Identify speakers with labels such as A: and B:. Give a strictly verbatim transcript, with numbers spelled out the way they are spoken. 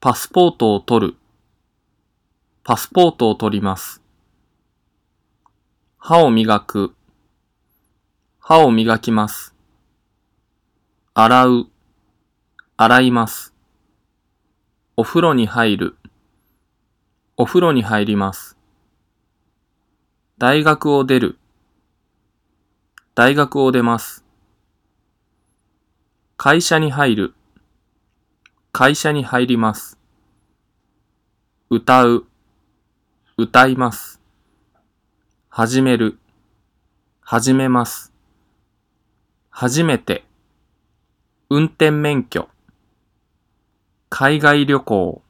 A: パスポートを取る。パスポートを取ります。歯を磨く。歯を磨きます。洗う。洗います。お風呂に入る。お風呂に入ります。大学を出る。大学を出ます。会社に入る。会社に入ります。歌う。歌います。始める。始めます。初めて。運転免許。海外旅行。